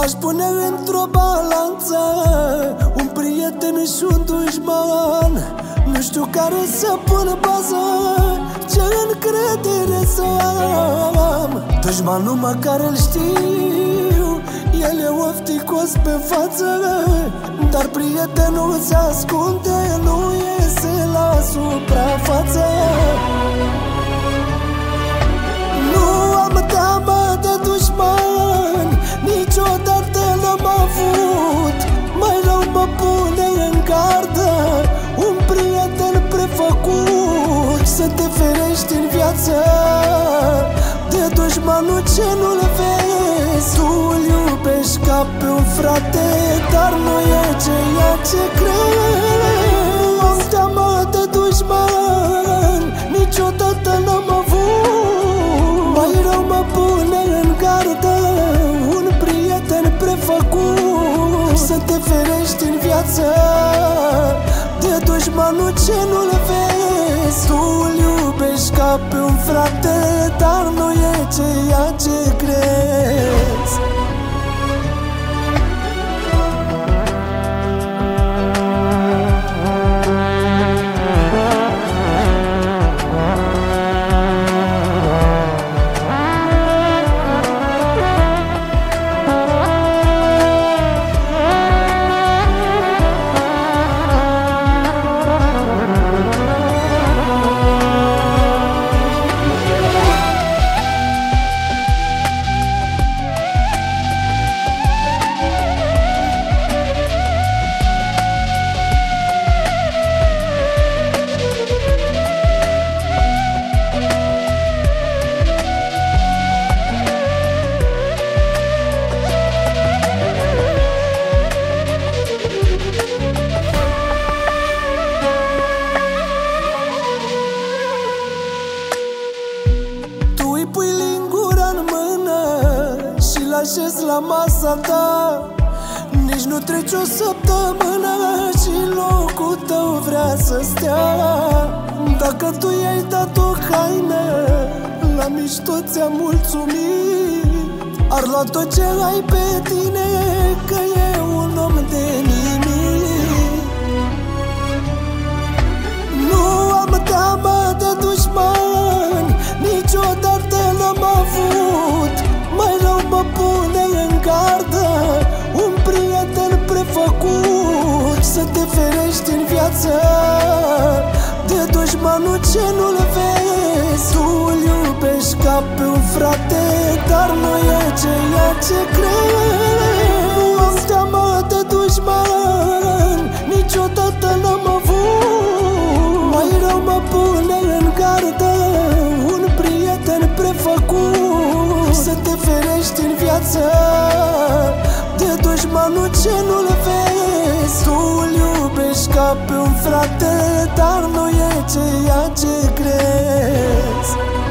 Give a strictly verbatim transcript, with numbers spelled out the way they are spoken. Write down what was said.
Aș pune într-o balanță un prieten și un dușman. Nu știu care să pun bază, ce încredere să am. Dușmanul măcar îl știu, el e ofticos pe față, dar prietenul se ascunde, nu iese la suprafață. Nu am teamă de dușman, niciodată n-am avut. Mai rău mă pune în gardă un prieten prefăcut. Să te ferești în viață de dușmanul ce nu-l vezi. Tu îl iubești ca pe un frate, dar nu e ceea ce crezi. Nu am teamă de dușman, niciodată n-am avut. Mai rău mă pune în gardă un prieten prefăcut. Să te ferești în viață de dușmanul ce nu-l vezi. Tu îl iubești ca pe un frate, dar nu e ceea ce crezi. Așezi la masa ta, nici nu treci o săptămână și locul tău vrea să stea. Dacă tu i-ai dat o haină, la mișto ți-a mulțumit. Ar lua tot ce ai pe tine, că e un om de nimic. Nu am teamă de dușmani, niciodată n-am avut. Mai rău mă pune în gardă un prieten prefăcut. Să te ferești în viață de dușmanul ce nu-l vezi. Tu îl iubești ca pe un frate, dar nu e ceea ce crezi. Nu am teamă de dușman, niciodată n-am avut. Mai rău mă pune în gardă un prieten prefăcut. Să te ferești în viață de dușmanul ce nu-l vezi. Tu îl iubești ca pe un frate, dar nu e ceea ce crezi.